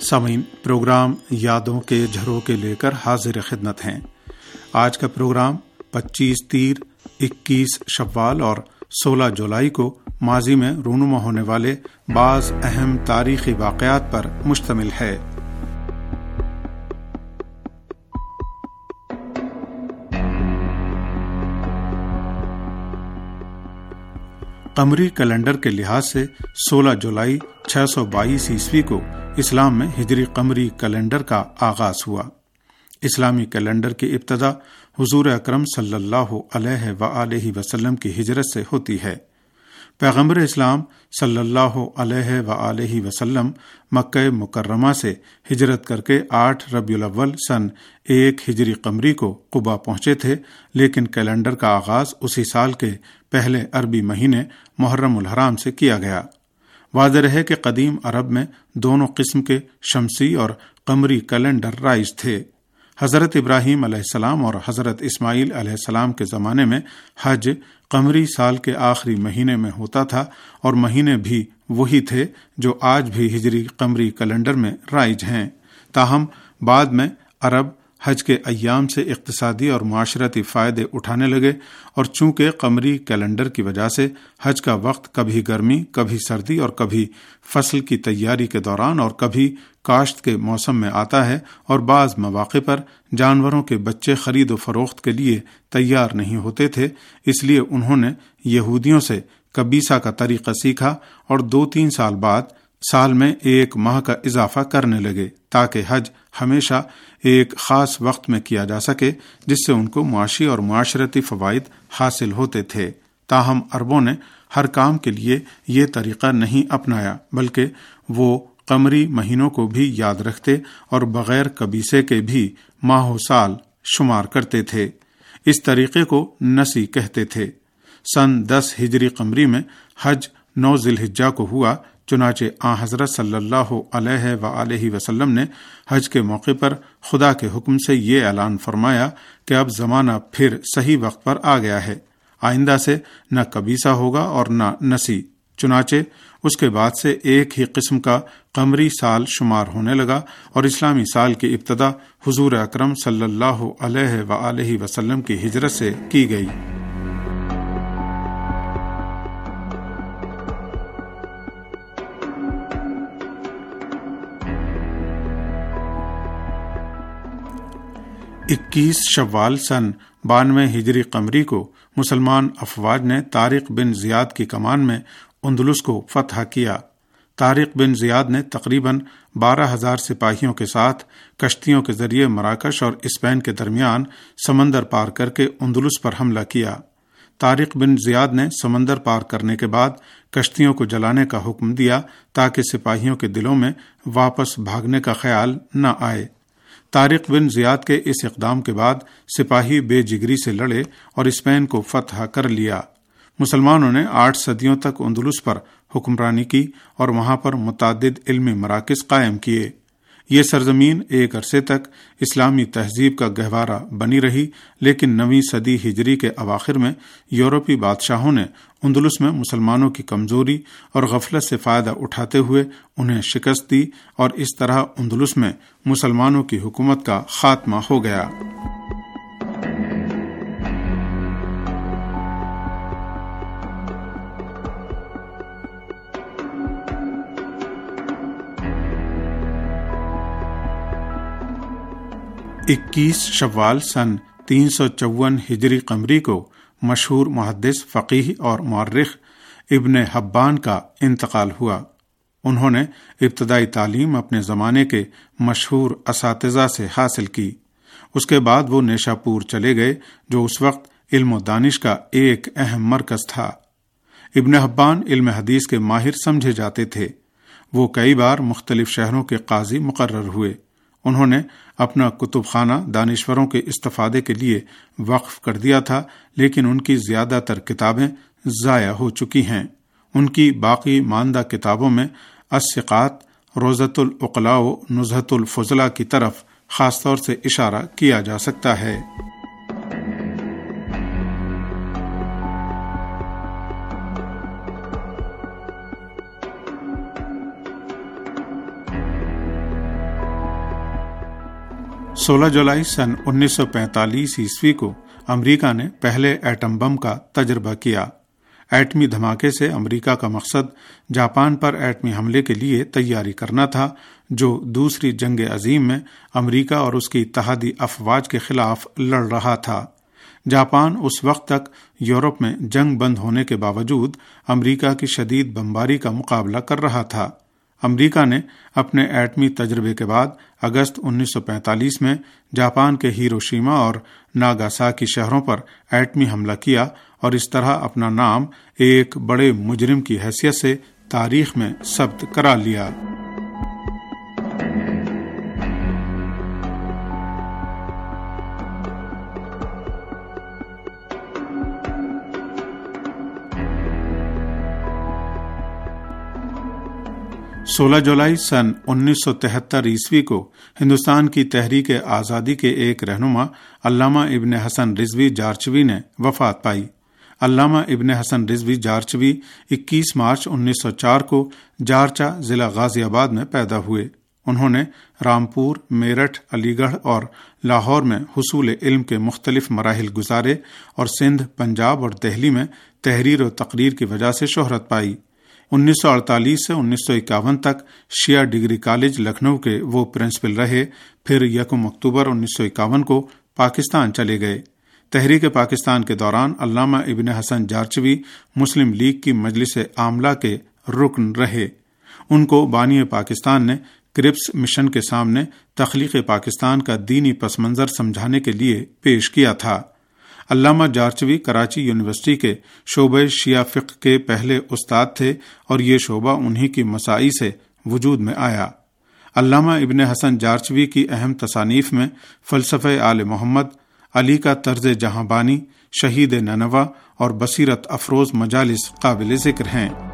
سامعین، پروگرام یادوں کے جھروکے لے کر حاضر خدمت ہیں۔ آج کا پروگرام 25 تیر، 21 شوال اور 16 جولائی کو ماضی میں رونما ہونے والے بعض اہم تاریخی واقعات پر مشتمل ہے۔ قمری کیلنڈر کے لحاظ سے 16 جولائی 622 عیسوی کو اسلام میں ہجری قمری کیلنڈر کا آغاز ہوا۔ اسلامی کیلنڈر کی ابتدا حضور اکرم صلی اللہ علیہ وآلہ وسلم کی ہجرت سے ہوتی ہے۔ پیغمبر اسلام صلی اللہ علیہ وآلہ وسلم مکہ مکرمہ سے ہجرت کر کے 8 ربیع الاول سن 1 ہجری قمری کو قباء پہنچے تھے، لیکن کیلنڈر کا آغاز اسی سال کے پہلے عربی مہینے محرم الحرام سے کیا گیا۔ واضح ہے کہ قدیم عرب میں دونوں قسم کے شمسی اور قمری کیلنڈر رائج تھے۔ حضرت ابراہیم علیہ السلام اور حضرت اسماعیل علیہ السلام کے زمانے میں حج قمری سال کے آخری مہینے میں ہوتا تھا، اور مہینے بھی وہی تھے جو آج بھی ہجری قمری کیلنڈر میں رائج ہیں۔ تاہم بعد میں عرب حج کے ایام سے اقتصادی اور معاشرتی فائدے اٹھانے لگے، اور چونکہ قمری کیلنڈر کی وجہ سے حج کا وقت کبھی گرمی، کبھی سردی اور کبھی فصل کی تیاری کے دوران اور کبھی کاشت کے موسم میں آتا ہے، اور بعض مواقع پر جانوروں کے بچے خرید و فروخت کے لیے تیار نہیں ہوتے تھے، اس لیے انہوں نے یہودیوں سے کبیسہ کا طریقہ سیکھا اور 2-3 سال بعد سال میں 1 ماہ کا اضافہ کرنے لگے، تاکہ حج ہمیشہ ایک خاص وقت میں کیا جا سکے، جس سے ان کو معاشی اور معاشرتی فوائد حاصل ہوتے تھے۔ تاہم عربوں نے ہر کام کے لیے یہ طریقہ نہیں اپنایا، بلکہ وہ قمری مہینوں کو بھی یاد رکھتے اور بغیر کبیسے کے بھی ماہ و سال شمار کرتے تھے۔ اس طریقے کو نسی کہتے تھے۔ سن 10 ہجری قمری میں حج 9 ذی الحجہ کو ہوا، چنانچہ آن حضرت صلی اللہ علیہ وآلہ وسلم نے حج کے موقع پر خدا کے حکم سے یہ اعلان فرمایا کہ اب زمانہ پھر صحیح وقت پر آ گیا ہے، آئندہ سے نہ کبیسہ ہوگا اور نہ نسی۔ چنانچہ اس کے بعد سے ایک ہی قسم کا قمری سال شمار ہونے لگا، اور اسلامی سال کی ابتدا حضور اکرم صلی اللہ علیہ وآلہ وسلم کی ہجرت سے کی گئی۔ اکیس شوال سن 92 ہجری قمری کو مسلمان افواج نے طارق بن زیاد کی کمان میں اندلس کو فتح کیا۔ طارق بن زیاد نے تقریباً 12,000 سپاہیوں کے ساتھ کشتیوں کے ذریعے مراکش اور اسپین کے درمیان سمندر پار کر کے اندلس پر حملہ کیا۔ طارق بن زیاد نے سمندر پار کرنے کے بعد کشتیوں کو جلانے کا حکم دیا، تاکہ سپاہیوں کے دلوں میں واپس بھاگنے کا خیال نہ آئے۔ طارق بن زیاد کے اس اقدام کے بعد سپاہی بے جگری سے لڑے اور اسپین کو فتح کر لیا۔ مسلمانوں نے 8 صدیوں تک اندلس پر حکمرانی کی اور وہاں پر متعدد علمی مراکز قائم کیے۔ یہ سرزمین ایک عرصے تک اسلامی تہذیب کا گہوارہ بنی رہی، لیکن 9ویں صدی ہجری کے اواخر میں یورپی بادشاہوں نے اندلس میں مسلمانوں کی کمزوری اور غفلت سے فائدہ اٹھاتے ہوئے انہیں شکست دی، اور اس طرح اندلس میں مسلمانوں کی حکومت کا خاتمہ ہو گیا۔ اکیس شوال سن 354 ہجری قمری کو مشہور محدث، فقیہ اور مورخ ابن حبان کا انتقال ہوا۔ انہوں نے ابتدائی تعلیم اپنے زمانے کے مشہور اساتذہ سے حاصل کی۔ اس کے بعد وہ نیشاپور چلے گئے، جو اس وقت علم و دانش کا ایک اہم مرکز تھا۔ ابن حبان علم حدیث کے ماہر سمجھے جاتے تھے۔ وہ کئی بار مختلف شہروں کے قاضی مقرر ہوئے۔ انہوں نے اپنا کتب خانہ دانشوروں کے استفادے کے لیے وقف کر دیا تھا، لیکن ان کی زیادہ تر کتابیں ضائع ہو چکی ہیں۔ ان کی باقی ماندہ کتابوں میں الثقات، روضۃ العقلاء و نزہۃ الفضلاء کی طرف خاص طور سے اشارہ کیا جا سکتا ہے۔ 16 जुलाई सन 1945 ईस्वी को अमेरिका ने पहले एटम बम का तजर्बा किया। एटमी धमाके से अमेरिका का मकसद जापान पर एटमी हमले के लिए तैयारी करना था, जो दूसरी जंग अजीम में अमेरिका और उसकी इत्तेहादी अफवाज के खिलाफ लड़ रहा था। जापान उस वक्त तक यूरोप में जंग बंद होने के बावजूद अमेरिका की शदीद बमबारी का मुकाबला कर रहा था। अमेरिका ने अपने एटमी तजर्बे के बाद अगस्त 1945 में जापान के हिरोशिमा और नागासाकी शहरों पर एटमी हमला किया और इस तरह अपना नाम एक बड़े मुजरिम की हैसियत से तारीख में सब्त करा लिया। सोलह जुलाई सन 1973 ईस्वी को हिंदुस्तान की तहरीक आज़ादी के एक रहनुमा अल्लामा इब्न हसन रिजवी जारचवी ने वफात पाई। अल्लामा इब्न हसन रिजवी जारचवी 21 मार्च 1904 को जारचा जिला गाजियाबाद में पैदा हुए। उन्होंने रामपुर, मेरठ, अलीगढ़ और लाहौर में हुसूल इल्म के मुख्तलिफ मराहिल गुजारे और सिंध, पंजाब और दिल्ली में तहरीर और तकरीर की वजह से शोहरत पाई। 1948 से 1951 तक शिया डिग्री कॉलेज लखनऊ के वो प्रिंसिपल रहे। फिर 1 अक्टूबर 1951 को पाकिस्तान चले गए। तहरीक पाकिस्तान के दौरान अल्लामा इब्न हसन जारचवी मुस्लिम लीग की मजलिस आमला के रुकन रहे। उनको बानी पाकिस्तान ने क्रिप्स मिशन के सामने तख्लीक पाकिस्तान का दीनी पस मंजर समझाने के लिए पेश किया था। अल्लामा जारचवी कराची यूनिवर्सिटी के शोबे शिया फिक्र के पहले उस्ताद थे और ये शोबा उन्हीं की मसाई से वजूद में आया। अल्लामा इब्न हसन जारचवी की अहम तसानीफ में फ़लसफ़े आले मोहम्मद, अली का तर्ज जहांबानी, शहीद ननवा और बसीरत अफरोज मजालिस काबिल ज़िक्र हैं।